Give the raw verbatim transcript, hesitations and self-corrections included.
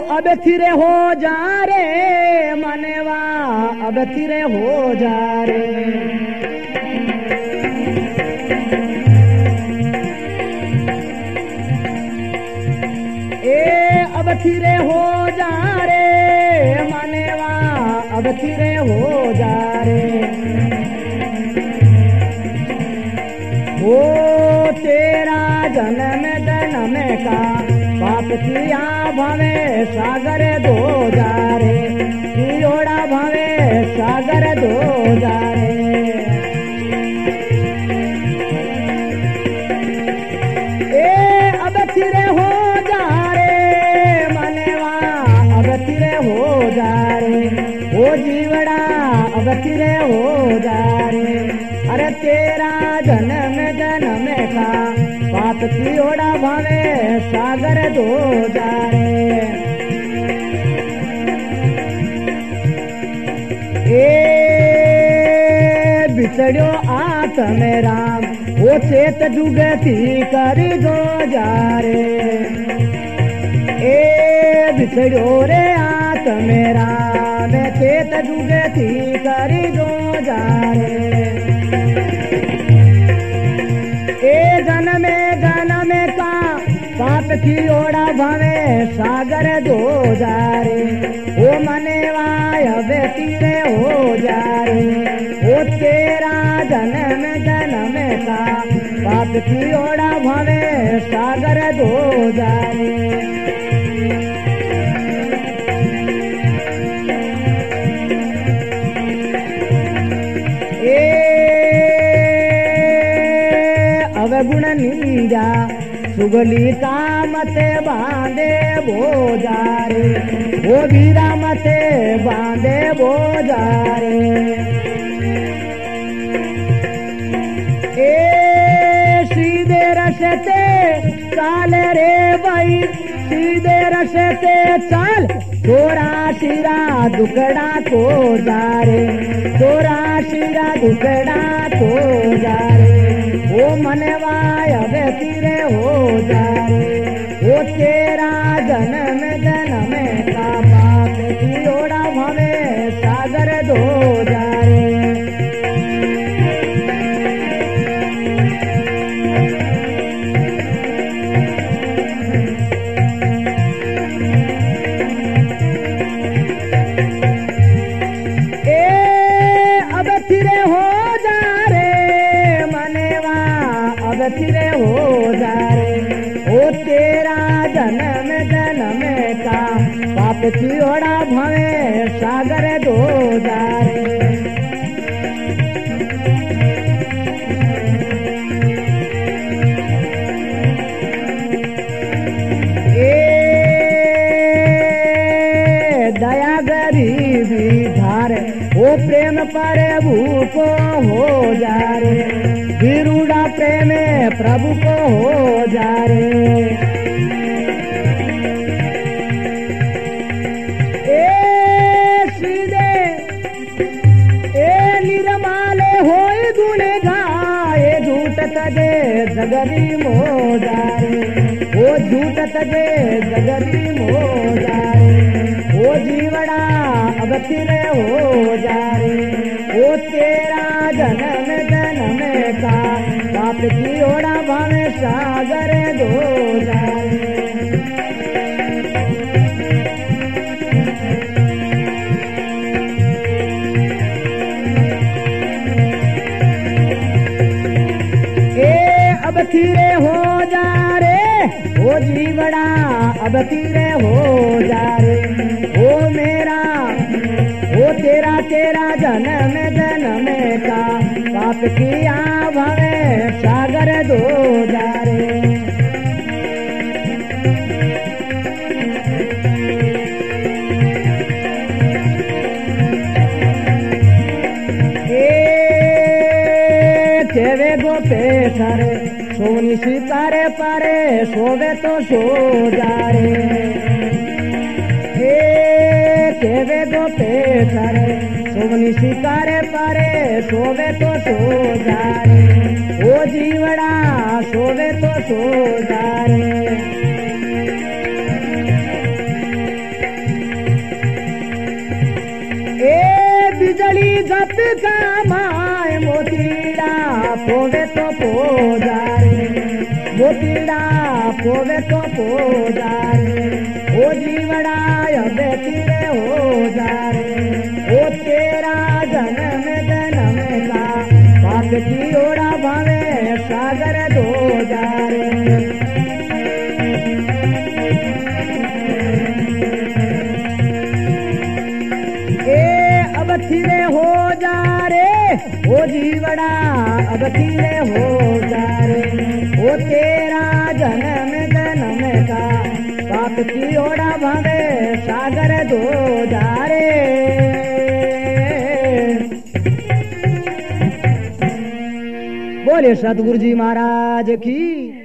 अब थिरे हो जा रे मनवा, अब थिरे हो जा रे। ए अब थिरे हो जा रे मनवा, अब थिरे हो जा रे। ओ तेरा जन्म जन्म का पाप किया भवे सागर दो जा रे, कियोड़ा भवे सागर दो जा रे। ए अब थिरे हो जा रे मनवा, अब थिरे हो जा रे। ओ जीवड़ा अब थिरे हो जा रे। अरे तेरा जन्म जन्म का पाप कियोड़ा भावे सागर दो जा रे। ए बिछड़ो आत्म राम, वो चेत जुगती करी दो जा रे। ए बिछड़ो रे आत्म राम, चेत जुगती करी दो जा रे। ए जन्मे जन्मे का पाप की ओड़ा भवे सागर दो जा रे। ओ मनेवा अब तीरे हो जा रे। ओ तेरा जन्म जन्म का पाप की ओड़ा भवे सागर दो जा रे। गुण नीजा सुगली कामते बांधे बोजा रे। वो वीरा मते बांधे बोजा रे। ए सीधे रसते चाल रे भाई, सीधे रसते चाल। तोरा शिरा दुकड़ा को जा रे, तोरा शिरा दुकड़ा को जा रे। ओ मनवा अब तीरे हो जा रे। ओ तेरा जन्म जन्म का पाप कियोड़ा भवे सागर दो जा रे। ए अब तीरे हो जा रे मनवा, अब थिरे हो जा रे। ओ तेरा जन्म जन्म का पाप कियोड़ा भवे सागर दो जा रे। ए दया गरीबी धारे, ओ प्रेम पर भूको हो जा रे। विरूढ़ा प्रेम प्रभु को हो जा रे। ए सीधे ए निर्माले होई गुणे गाए, झूठ तजे जगरी मो जा रे। ओ झूठ तजे जगरी मो जा रे। ओ जीवड़ा अब थिरे हो जा रे। ओ तेरा जन्म जन्म का पाप की ओड़ा भावे सागर दो जा रे। ए अब थिरे हो जा रे। ओ जीवड़ा अब थिरे हो जा रे। ओ मेरा ओ तेरा तेरा जन्म जन्म का पाप किया भवे सागर दो जा रे। चेवे गोपे सरे सोनी सितारे पारे, सोवे तो सो जा रे। चेवे गोपे सरे सोनी सितारे पारे, सोवे तो सो जा रे। ओ जीवड़ा सोवे तो सो जा रे। जप का माय मोतीड़ा पोवे तो पोजा रे मोतीड़ा पोवे तो पोजा रे ओ जीवड़ा अबे तीरे हो जा रे ओ तेरा जन्म जन्म का पाप की ओरा भावे सागर दो जा रे अब खीरे हो जा रे ओ जीवड़ा अब खीरे हो जा रे ओ तेरा जन्म जन्म का पाप की ओरा भावे सागर दो जा रे बोले सतगुरु जी महाराज की।